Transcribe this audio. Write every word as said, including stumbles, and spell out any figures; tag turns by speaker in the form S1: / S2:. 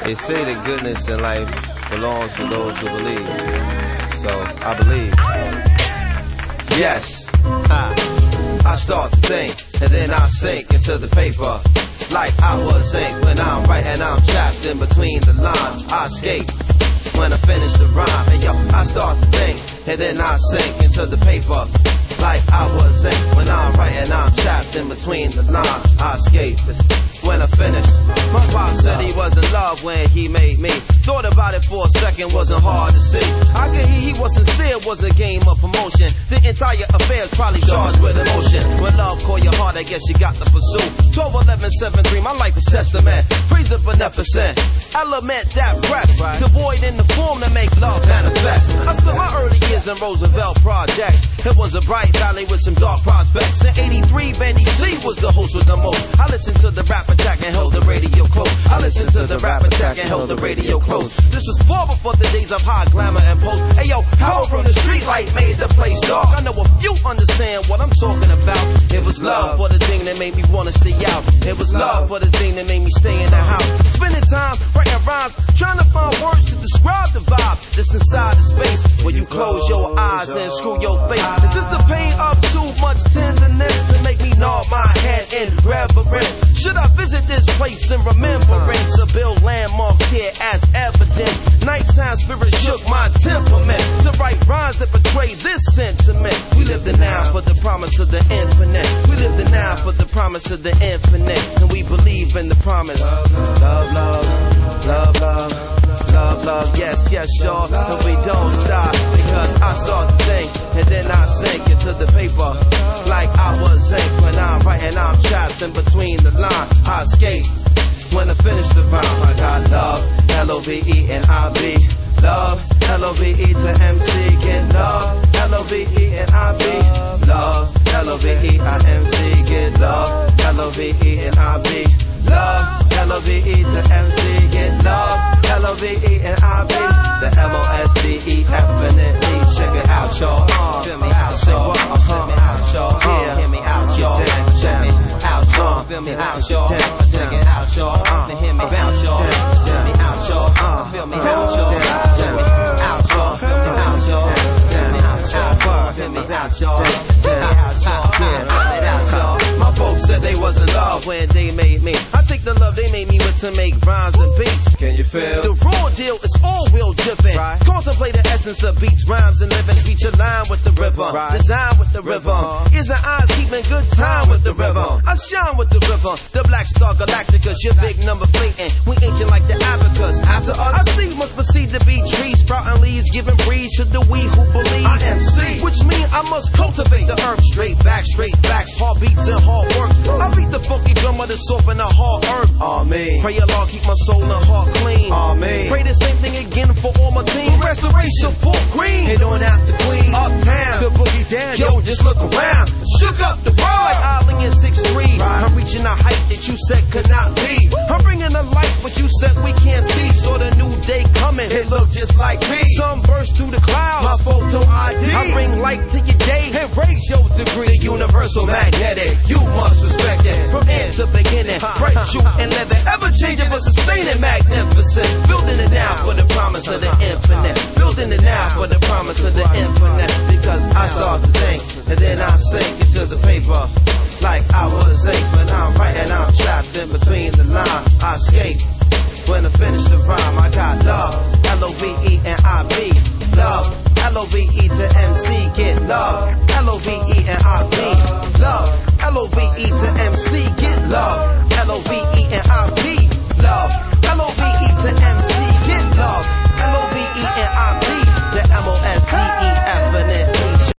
S1: They say that goodness in life belongs to those who believe. So, I believe. Yes. I, I start to think, and then I sink into the paper. Like I was ink when I'm writing, I'm trapped in between the lines. I escape when I finish the rhyme. And yo, I start to think, and then I sink into the paper. Like I was ink when I'm writing, I'm trapped in between the lines. I escape when I finish. My pop said he was in love when he made me. Thought about it for a second, wasn't hard to see. I could hear he was sincere, was a game of promotion. The entire affair's probably charged with emotion. When love call your heart, I guess you got to pursue. twelve, eleven, seven, three, my life is testament. Praise the beneficent element that breath, the void in the form to make love manifest. I spent my early years in Roosevelt projects. It was a bright valley with some dark prospects. In eighty-three, Benny C was the host with the most. I listened to the rap attack and held the radio close. I listened to the rap attack and held the radio close. This was far before the days of high glamour and post. Hey yo, power from the street light made the place dark. I know a few understand what I'm talking about. It was love for the thing that made me wanna stay out. It was love for the thing that made me stay in the house. Spending time writing rhymes, trying to find words to describe the vibe that's inside the space where you close your eyes and screw your face. Is this the pain of too much tenderness to make me nod my head in reverence? Should I visit this place in remembrance to build landmarks here as evidence? Nighttime spirit shook my temperament to write rhymes that betray this sentiment. We live the now for the promise of the infinite. We live the now for the promise of the infinite. And we believe in the promise. Love, love, love, love, love, love, love. Yes, yes, sure. And we don't stop because I start to think and then I sink into the paper. Like I was ink when I'm writing, I'm trapped in between the lines. I escape when I finish the rhyme. I got love, L O V E and I B. Love, L O V E to M C. Get love, L O V E and I B. Love, L O V E I M C. Get love, L O V E and I B. Love, L O V E to M C. Get love, L O V E and I B. The M O S D E F and then E. Check it out, y'all. Uh, Feel me out, y'all. Uh-huh. Feel me out, y'all. Yeah. Hear me out, y'all. Check me out, y'all. Feel me out, y'all. Check it out, y'all. Uh, hear me out, y'all. Feel me out, y'all. Uh, feel me out, y'all. Check me out, y'all. Feel me out, y'all. Feel me out, y'all. Feel me out, y'all. Feel me out, y'all. Feel me out, y'all. My folks said they was in love when they made me. I take the love they made me with to make rhymes and beats. Can you feel? The raw deal is all real driven. Right. Contemplate the essence of beats, rhymes, and living. Reach a line with the rhythm. Right. Design with the rhythm. Ears and eyes keeping good time with the rhythm. I shine with the rhythm. The Black Star Galacticus, your big number blatant. We ancient like the abacus. After us, I see must proceed to be trees, sprouting leaves, giving breeze to the we who believe. I am C, which means I must cultivate the herb. Straight back, straight backs, hard beats and hard work. I beat the funky drummer to soften a hard earth. Amen. Pray Allah keep my soul and heart clean. Amen. Pray the same thing again for all my team. Restoration full green. And on out the queen. Uptown to boogie down. Yo, just look around. Shook up the world like Ali in six three. Right. I'm reaching a height that you said could not be. I'm bringing a light what you said we can't see. So the new day coming, it look just like me. Sun burst through the clouds. My photo I D. I bring light to your day and raise your degree. The universal magnetic. You must respect it from end to beginning. Bright, true, and living. Ever changing but sustaining, magnificent. Building it now for the promise of the infinite. Building it now for the promise of the infinite. Because I start to think and then I sink into the paper. Like I was ink when I'm writing, I'm trapped in between the lines. I escape when I finish the rhyme. I got love, L O V E and I B. Love, L O V E to M C. Get love, L O V E and I B. Love, L O V E to M C. Get